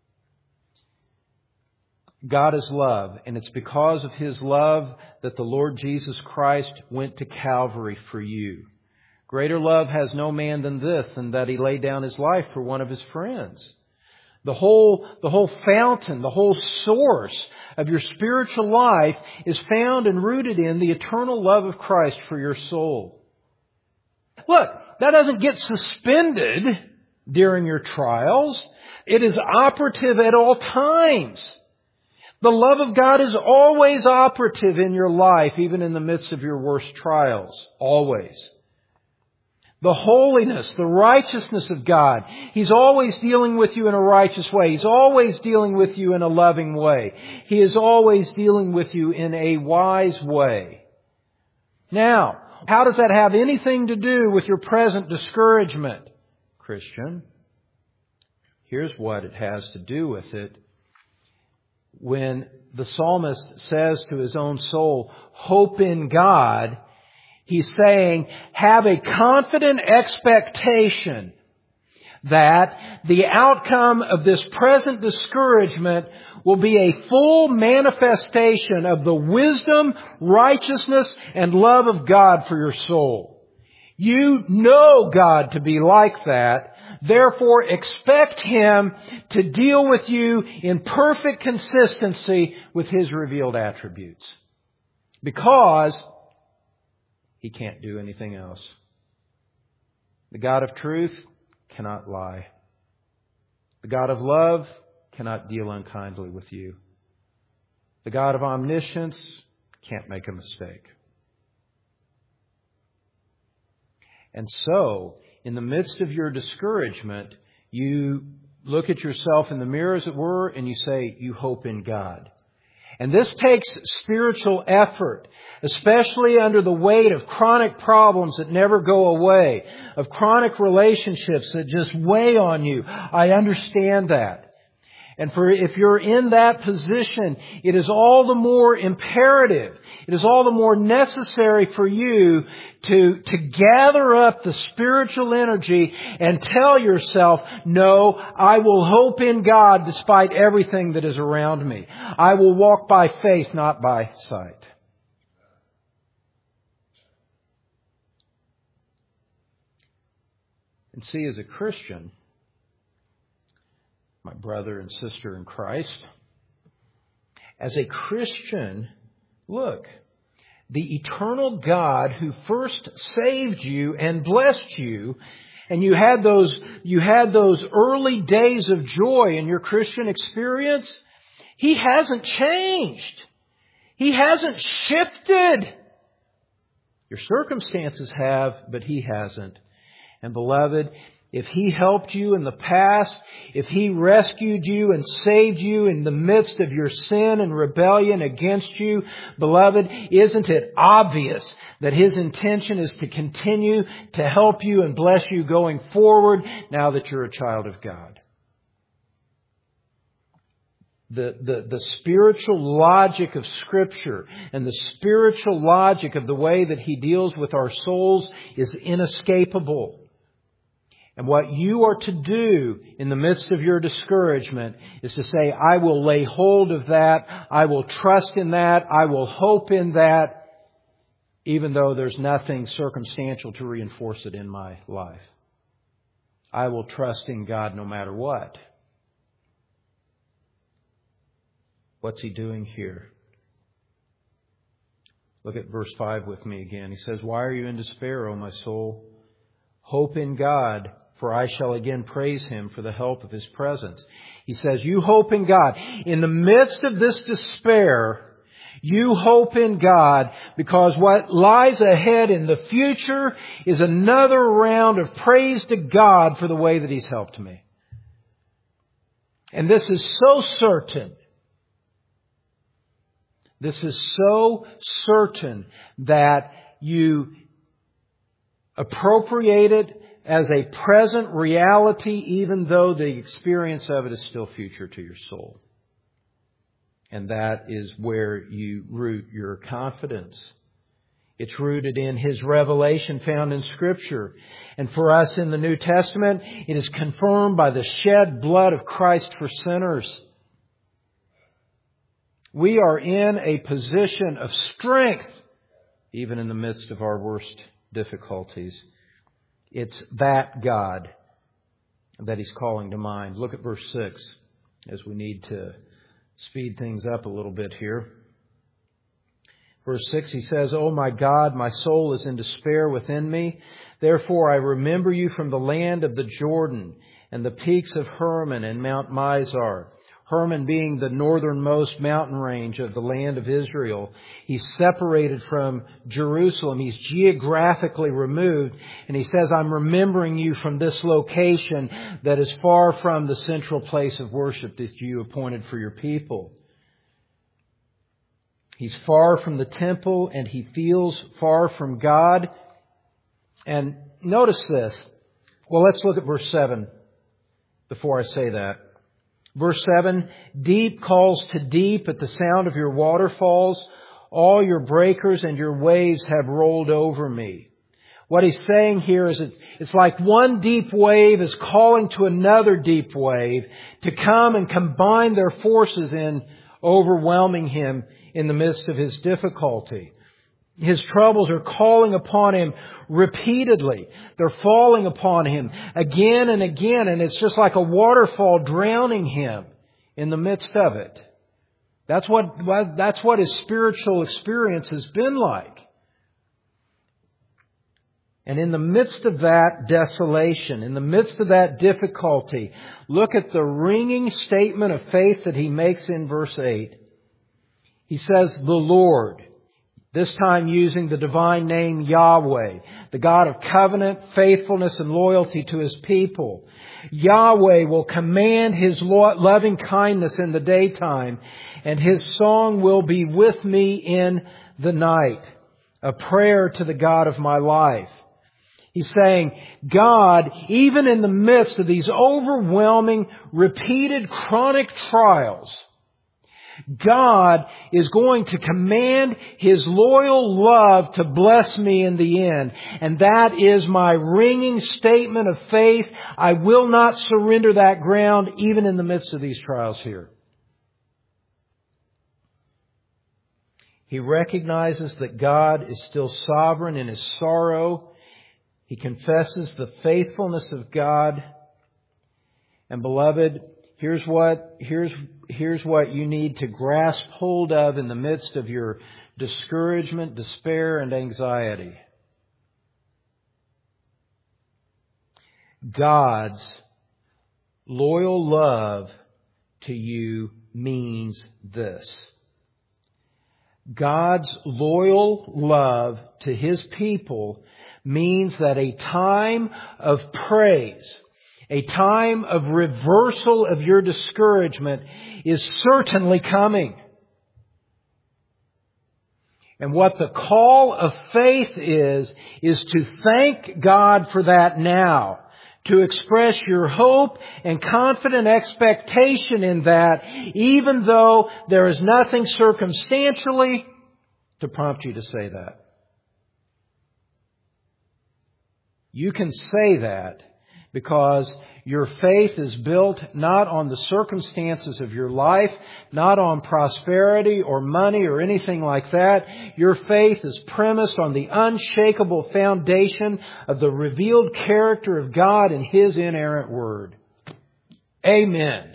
God is love, and it's because of His love that the Lord Jesus Christ went to Calvary for you. Greater love has no man than this, than that He laid down His life for one of His friends. The whole fountain, the whole source of your spiritual life is found and rooted in the eternal love of Christ for your soul. Look, that doesn't get suspended during your trials. It is operative at all times. The love of God is always operative in your life, even in the midst of your worst trials. Always. The holiness, the righteousness of God. He's always dealing with you in a righteous way. He's always dealing with you in a loving way. He is always dealing with you in a wise way. Now, how does that have anything to do with your present discouragement, Christian? Here's what it has to do with it. When the psalmist says to his own soul, hope in God, he's saying, have a confident expectation that the outcome of this present discouragement will be a full manifestation of the wisdom, righteousness, and love of God for your soul. You know God to be like that. Therefore, expect Him to deal with you in perfect consistency with His revealed attributes. Because He can't do anything else. The God of truth cannot lie. The God of love cannot deal unkindly with you. The God of omniscience can't make a mistake. And so, in the midst of your discouragement, you look at yourself in the mirror, as it were, and you say, you hope in God. And this takes spiritual effort, especially under the weight of chronic problems that never go away, of chronic relationships that just weigh on you. I understand that. And if you're in that position, it is all the more imperative, it is all the more necessary for you to gather up the spiritual energy and tell yourself, no, I will hope in God despite everything that is around me. I will walk by faith, not by sight. And see, as a Christian, my brother and sister in Christ, as a Christian, look, the eternal God who first saved you and blessed you, and you had those early days of joy in your Christian experience, He hasn't changed. He hasn't shifted. Your circumstances have, but He hasn't. And beloved, if He helped you in the past, if He rescued you and saved you in the midst of your sin and rebellion against you, beloved, isn't it obvious that His intention is to continue to help you and bless you going forward now that you're a child of God? The spiritual logic of Scripture and the spiritual logic of the way that He deals with our souls is inescapable. And what you are to do in the midst of your discouragement is to say, I will lay hold of that. I will trust in that. I will hope in that, even though there's nothing circumstantial to reinforce it in my life. I will trust in God no matter what. What's He doing here? Look at verse 5 with me again. He says, why are you in despair, O my soul? Hope in God, for I shall again praise Him for the help of His presence. He says, you hope in God. In the midst of this despair, you hope in God, because what lies ahead in the future is another round of praise to God for the way that He's helped me. And this is so certain. This is so certain that you appropriate it as a present reality, even though the experience of it is still future to your soul. And that is where you root your confidence. It's rooted in His revelation found in Scripture. And for us in the New Testament, it is confirmed by the shed blood of Christ for sinners. We are in a position of strength, even in the midst of our worst difficulties. It's that God that He's calling to mind. Look at verse 6 as we need to speed things up a little bit here. Verse 6, He says, "O my God, my soul is in despair within me. Therefore I remember You from the land of the Jordan and the peaks of Hermon and Mount Mizar." Hermon being the northernmost mountain range of the land of Israel. He's separated from Jerusalem. He's geographically removed. And He says, I'm remembering You from this location that is far from the central place of worship that You appointed for Your people. He's far from the temple and he feels far from God. And notice this. Well, let's look at verse 7 before I say that. Verse 7, "Deep calls to deep at the sound of Your waterfalls. All Your breakers and Your waves have rolled over me." What he's saying here is it's like one deep wave is calling to another deep wave to come and combine their forces in overwhelming him in the midst of his difficulty. His troubles are calling upon him repeatedly. They're falling upon him again and again, and it's just like a waterfall drowning him in the midst of it. That's what his spiritual experience has been like. And in the midst of that desolation, in the midst of that difficulty, look at the ringing statement of faith that he makes in verse 8. He says, "The Lord," this time using the divine name Yahweh, the God of covenant, faithfulness, and loyalty to His people. Yahweh will command His loving kindness in the daytime, and His song will be with me in the night. A prayer to the God of my life. He's saying, God, even in the midst of these overwhelming, repeated, chronic trials, God is going to command His loyal love to bless me in the end. And that is my ringing statement of faith. I will not surrender that ground even in the midst of these trials here. He recognizes that God is still sovereign in His sorrow. He confesses the faithfulness of God. And beloved, here's what you need to grasp hold of in the midst of your discouragement, despair, and anxiety. God's loyal love to you means this. God's loyal love to His people means that a time of praise, a time of reversal of your discouragement is certainly coming. And what the call of faith is to thank God for that now. To express your hope and confident expectation in that, even though there is nothing circumstantially to prompt you to say that. You can say that because your faith is built not on the circumstances of your life, not on prosperity or money or anything like that. Your faith is premised on the unshakable foundation of the revealed character of God in His inerrant Word. Amen.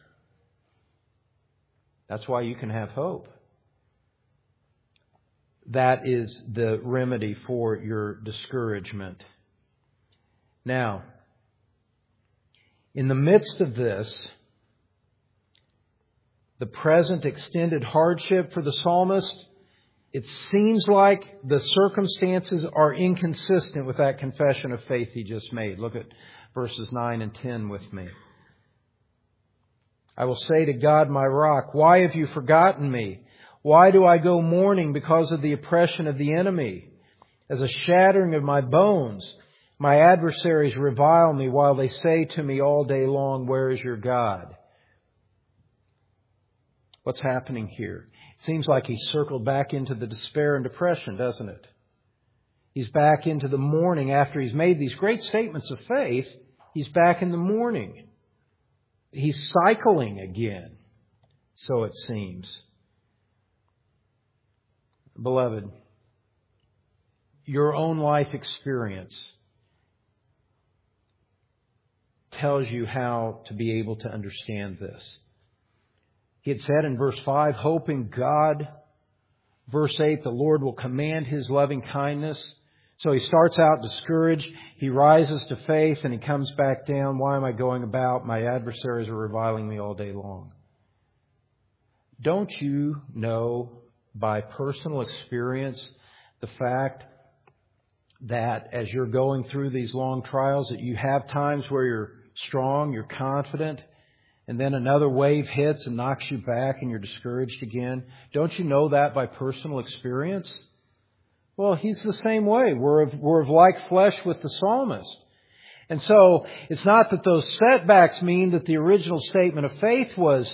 That's why you can have hope. That is the remedy for your discouragement. Now, in the midst of this, the present extended hardship for the psalmist, it seems like the circumstances are inconsistent with that confession of faith he just made. Look at verses 9 and 10 with me. "I will say to God, my rock, why have you forgotten me? Why do I go mourning because of the oppression of the enemy? As a shattering of my bones, my adversaries revile me while they say to me all day long, where is your God? What's happening here? It seems like he's circled back into the despair and depression, doesn't it? He's back into the mourning after he's made these great statements of faith. He's back in the mourning. He's cycling again, so it seems. Beloved, your own life experience tells you how to be able to understand this. He had said in verse 5, hope in God. Verse 8, the Lord will command His loving kindness. So he starts out discouraged. He rises to faith and he comes back down. Why am I going about? My adversaries are reviling me all day long. Don't you know by personal experience the fact that as you're going through these long trials that you have times where you're strong, you're confident, and then another wave hits and knocks you back and you're discouraged again? Don't you know that by personal experience? Well, he's the same way. We're of like flesh with the psalmist. And so it's not that those setbacks mean that the original statement of faith was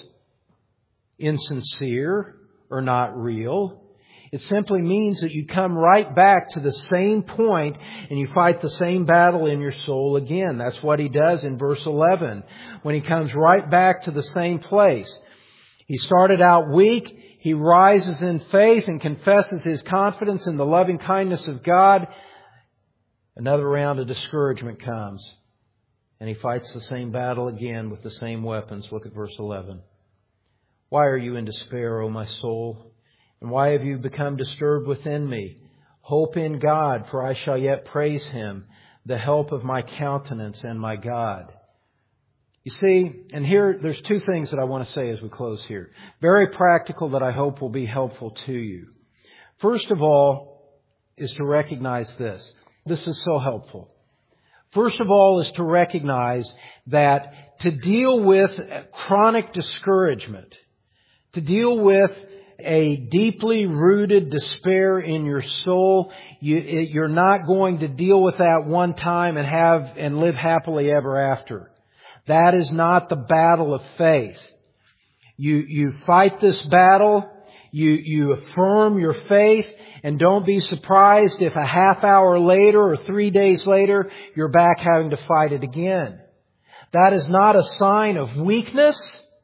insincere or not real. It simply means that you come right back to the same point and you fight the same battle in your soul again. That's what he does in verse 11 when he comes right back to the same place. He started out weak. He rises in faith and confesses his confidence in the loving kindness of God. Another round of discouragement comes and he fights the same battle again with the same weapons. Look at verse 11. Why are you in despair, O my soul? And why have you become disturbed within me? Hope in God, for I shall yet praise Him, the help of my countenance and my God. You see, and here there's two things that I want to say as we close here. Very practical that I hope will be helpful to you. First of all is to recognize this. This is so helpful. First of all is to recognize that to deal with chronic discouragement, to deal with a deeply rooted despair in your soul, you're not going to deal with that one time and live happily ever after. That is not the battle of faith. You fight this battle, you affirm your faith, and don't be surprised if a half hour later or 3 days later, you're back having to fight it again. That is not a sign of weakness.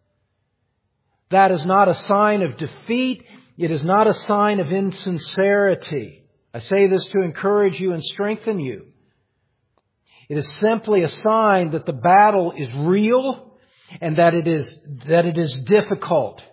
That is not a sign of defeat. It is not a sign of insincerity. I say this to encourage you and strengthen you. It is simply a sign that the battle is real and that it is difficult.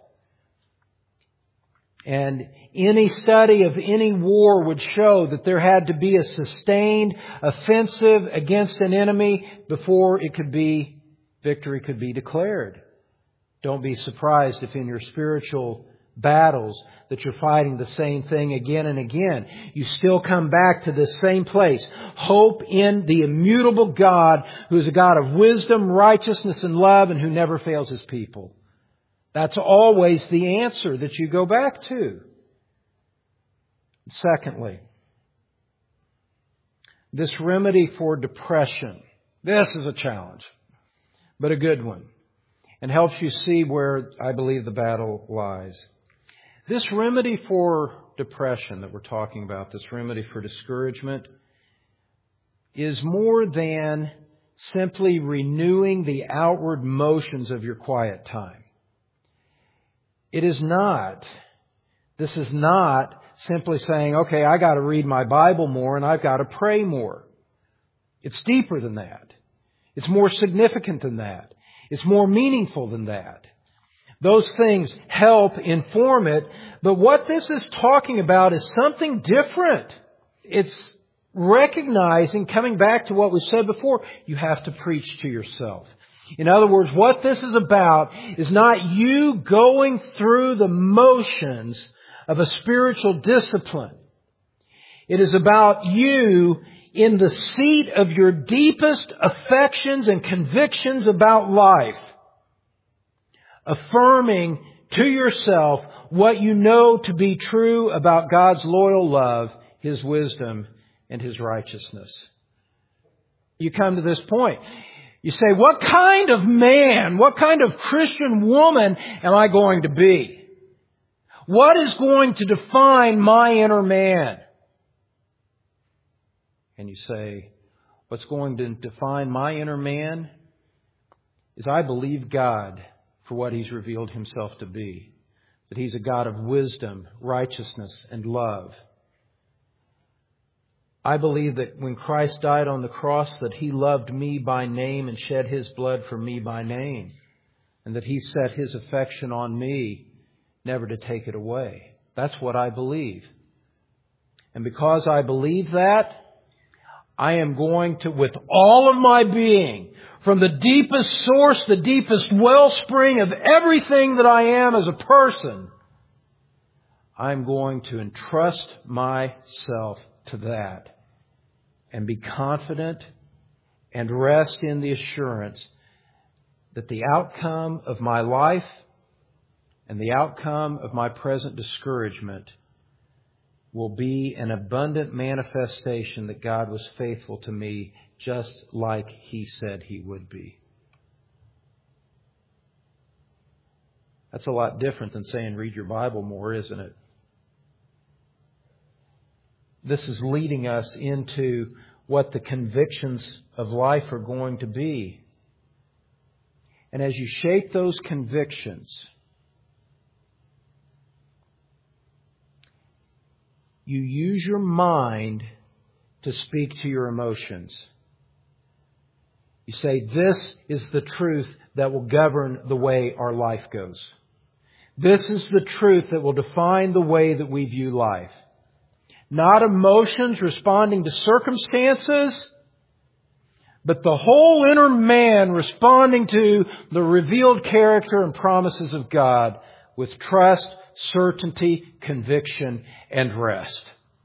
And any study of any war would show that there had to be a sustained offensive against an enemy before victory could be declared. Don't be surprised if in your spiritual battles that you're fighting the same thing again and again. You still come back to this same place. Hope in the immutable God who is a God of wisdom, righteousness, and love, and who never fails His people. That's always the answer that you go back to. Secondly, this remedy for depression. This is a challenge, but a good one, and helps you see where I believe the battle lies. This remedy for depression that we're talking about, this remedy for discouragement, is more than simply renewing the outward motions of your quiet time. It is not. This is not simply saying, okay, I got to read my Bible more and I've got to pray more. It's deeper than that. It's more significant than that. It's more meaningful than that. Those things help inform it. But what this is talking about is something different. It's recognizing, coming back to what we said before, you have to preach to yourself. In other words, what this is about is not you going through the motions of a spiritual discipline. It is about you in the seat of your deepest affections and convictions about life, affirming to yourself what you know to be true about God's loyal love, His wisdom, and His righteousness. You come to this point. You say, what kind of man, what kind of Christian woman am I going to be? What is going to define my inner man? And you say, what's going to define my inner man is I believe God for what He's revealed Himself to be. That He's a God of wisdom, righteousness, and love. I believe that when Christ died on the cross, that He loved me by name and shed His blood for me by name. And that He set His affection on me, never to take it away. That's what I believe. And because I believe that, I am going to, with all of my being, from the deepest source, the deepest wellspring of everything that I am as a person, I'm going to entrust myself to that and be confident and rest in the assurance that the outcome of my life and the outcome of my present discouragement will be an abundant manifestation that God was faithful to me just like He said He would be. That's a lot different than saying read your Bible more, isn't it? This is leading us into what the convictions of life are going to be. And as you shape those convictions, you use your mind to speak to your emotions. You say, this is the truth that will govern the way our life goes. This is the truth that will define the way that we view life. Not emotions responding to circumstances, but the whole inner man responding to the revealed character and promises of God with trust, certainty, conviction, and rest.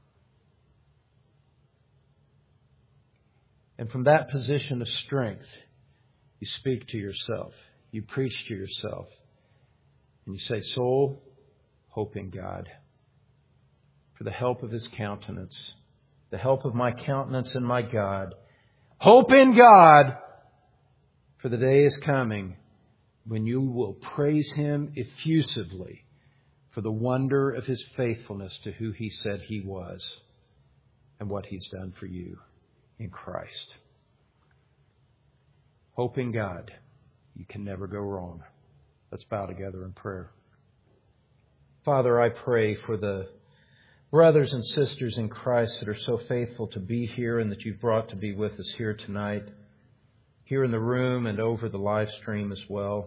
And from that position of strength, you speak to yourself. You preach to yourself. And you say, soul, hope in God. For the help of His countenance, the help of my countenance and my God. Hope in God, for the day is coming when you will praise Him effusively for the wonder of His faithfulness to who He said He was and what He's done for you in Christ. Hope in God. You can never go wrong. Let's bow together in prayer. Father, I pray for the brothers and sisters in Christ that are so faithful to be here and that You've brought to be with us here tonight, here in the room and over the live stream as well.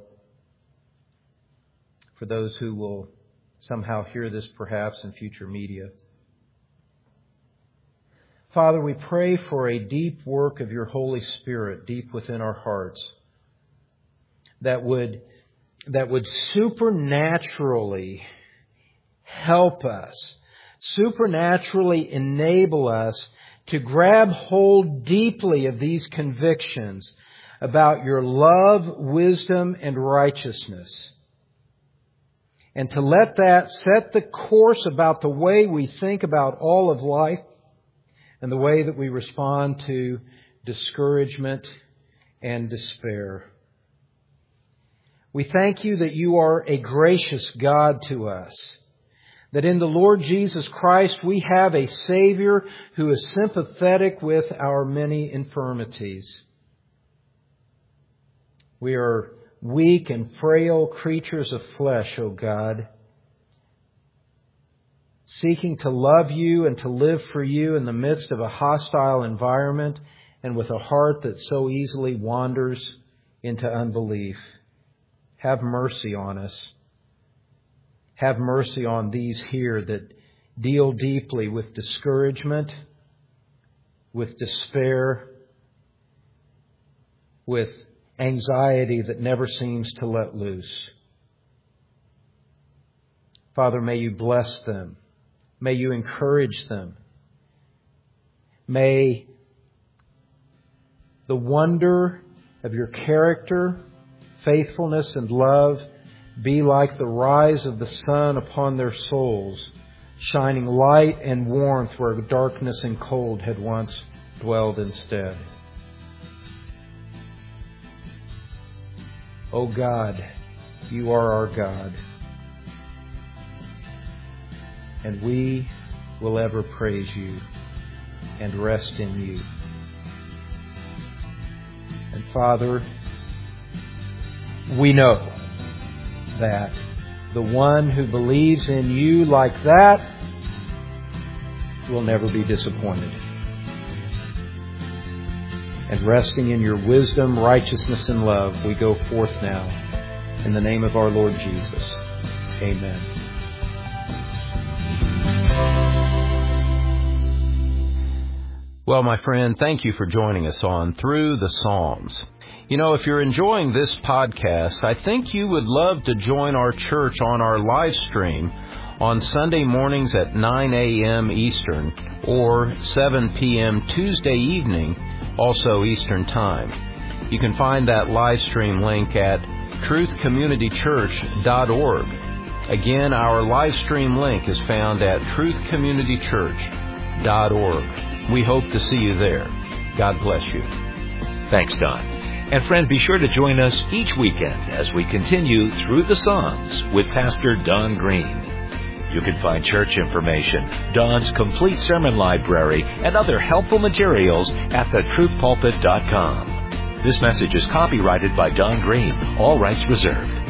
For those who will somehow hear this perhaps in future media. Father, we pray for a deep work of Your Holy Spirit deep within our hearts that would supernaturally help us, supernaturally enable us to grab hold deeply of these convictions about Your love, wisdom, and righteousness. And to let that set the course about the way we think about all of life and the way that we respond to discouragement and despair. We thank You that You are a gracious God to us. That in the Lord Jesus Christ we have a Savior who is sympathetic with our many infirmities. We are weak and frail creatures of flesh, O God, seeking to love You and to live for You in the midst of a hostile environment and with a heart that so easily wanders into unbelief. Have mercy on us. Have mercy on these here that deal deeply with discouragement, with despair, with anxiety that never seems to let loose. Father, may You bless them. May You encourage them. May the wonder of Your character, faithfulness, and love be like the rise of the sun upon their souls, shining light and warmth where darkness and cold had once dwelled instead. O God, you are our God, and we will ever praise you and rest in you. And Father, we know that the one who believes in you like that will never be disappointed. And resting in your wisdom, righteousness, and love, we go forth now. In the name of our Lord Jesus. Amen. Well, my friend, thank you for joining us on Through the Psalms. You know, if you're enjoying this podcast, I think you would love to join our church on our live stream on Sunday mornings at 9 a.m. Eastern or 7 p.m. Tuesday evening, also Eastern Time. You can find that live stream link at truthcommunitychurch.org. Again, our live stream link is found at truthcommunitychurch.org. We hope to see you there. God bless you. Thanks, Don. And friend, be sure to join us each weekend as we continue Through the Psalms with Pastor Don Green. You can find church information, Don's complete sermon library, and other helpful materials at thetruthpulpit.com. This message is copyrighted by Don Green. All rights reserved.